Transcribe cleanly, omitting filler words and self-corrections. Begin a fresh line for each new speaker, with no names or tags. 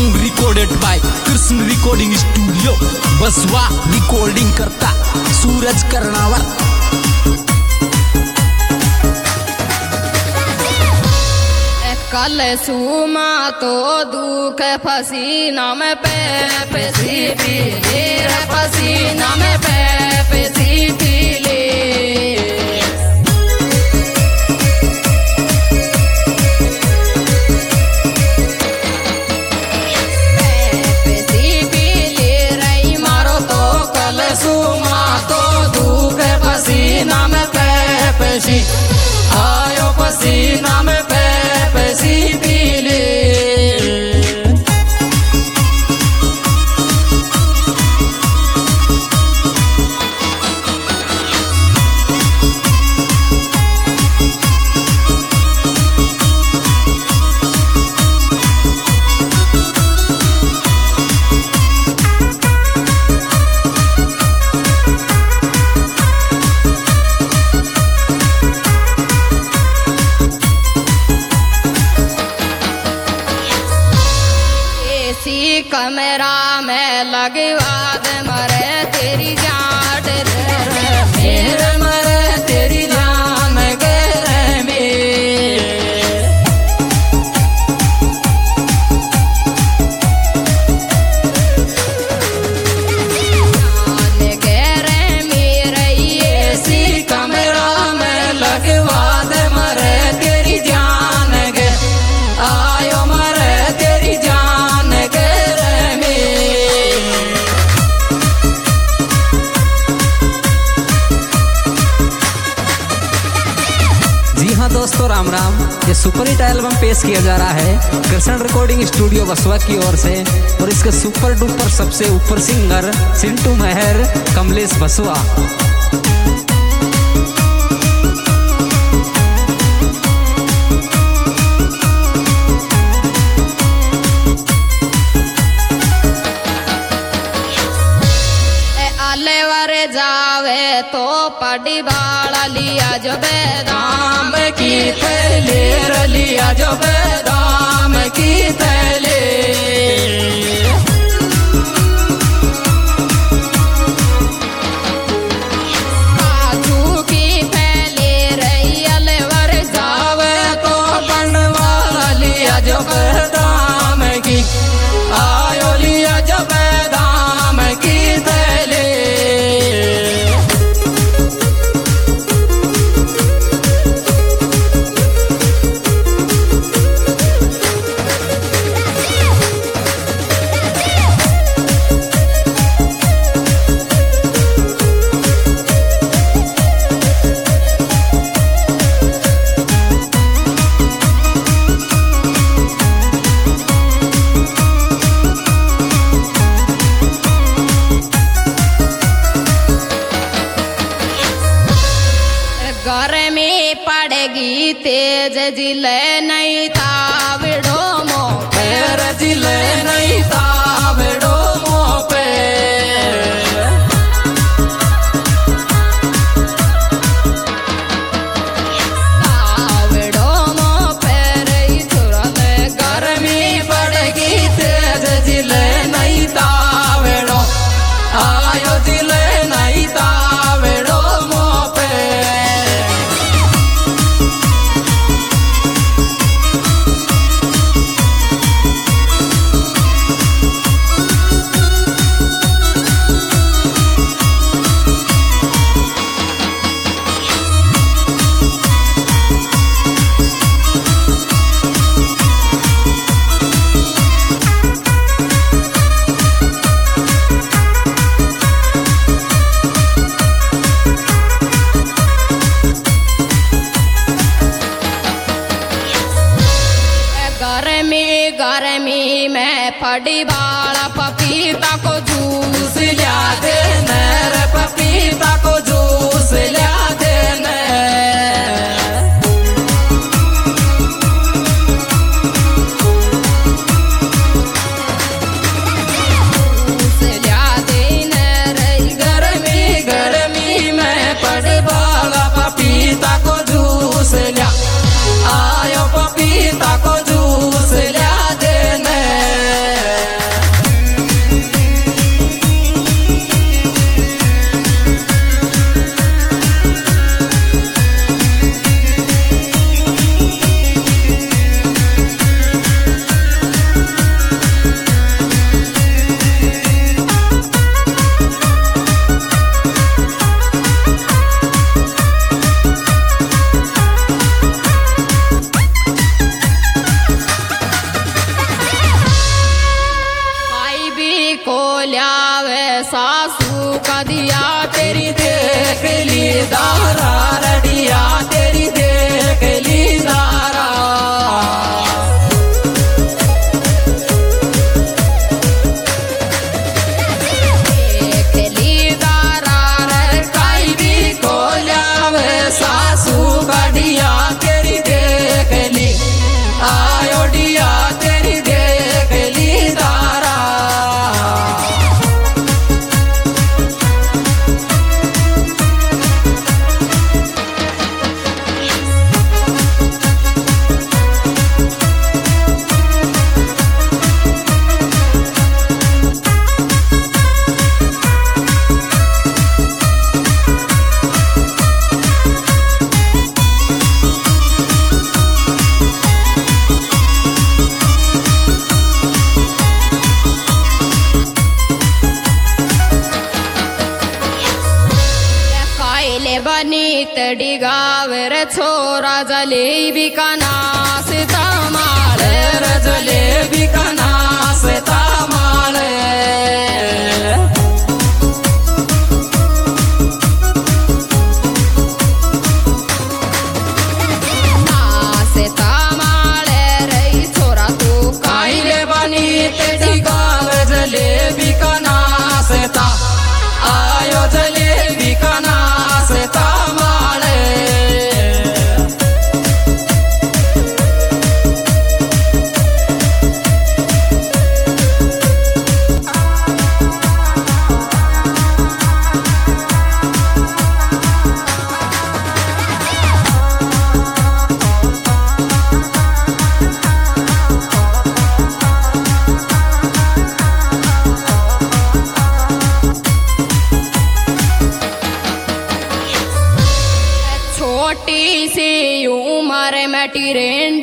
Song recorded by Krishna recording studio Baswa. Recording करता सूरज कर्णावर।
कल सुमा तो दुख पसीना में पेसी पीले पसीना में पेसी पीले पेसी पीले रही मारो तो कल सुमा तो दुख पसीना में पेसी आयो पसीना में पेसी पीले। कमरा में लगवा दे मरे तेरी जान मेरे मरे तेरी जान गए में जान गए मेरे ऐसी कमरा में लगवा दे मरे तेरी जान गए आयो मरे तेरी जान
दोस्तों राम राम। ये सुपर हिट एल्बम पेश किया जा रहा है कृष्ण रिकॉर्डिंग स्टूडियो बसवा की ओर से और इसके सुपर डुपर सबसे ऊपर सिंगर सिंटू मेहर कमलेश बसवा।
जावे तो पड़ी बाड़ा लिया जो बेदाम की थैले लिया जो बेदाम की थैले काजू की थैले रही अलवर जावे तो बंडवाला लिया जो बेदाम की आयो लिया जो बेदाम की थैले। गर्मी पड़ेगी तेज जिले नहीं तावड़ो मो पैर जिले नहीं तावड़ो मो पे तावड़ो मो पैर तुरंत गर्मी पड़ेगी तेज जिले नहीं तावड़ो आयो जिले नहीं तावड़ो मो पे। गर्मी में फड़ी बाड़ा पपीता को जूस लिया दे नर पपीता को जूस लिया दे जूस लिया दे नर गर्मी में फड़ी बाड़ा पपीता को जूस लिया आयो पपीता को जूस लिया दे ल्यावे सासू का दिया तेरी देख ली दारा रडिया तेरी देख ली दारा देख ली दारा रे काई भी को ल्यावे सासू का दिया तेरी देख ली आयो डिया तेरी देख ली दारा बनी तड़ी गावर छोरा जलेबी का नास तमाल जलेबी का नास तमाल नास तमाल रही छोरा तू काइले बनी तड़ी गावर जलेबी का नास ता आयो जलेबी का नास तमाले छोटी सी उम्र में टिरेंड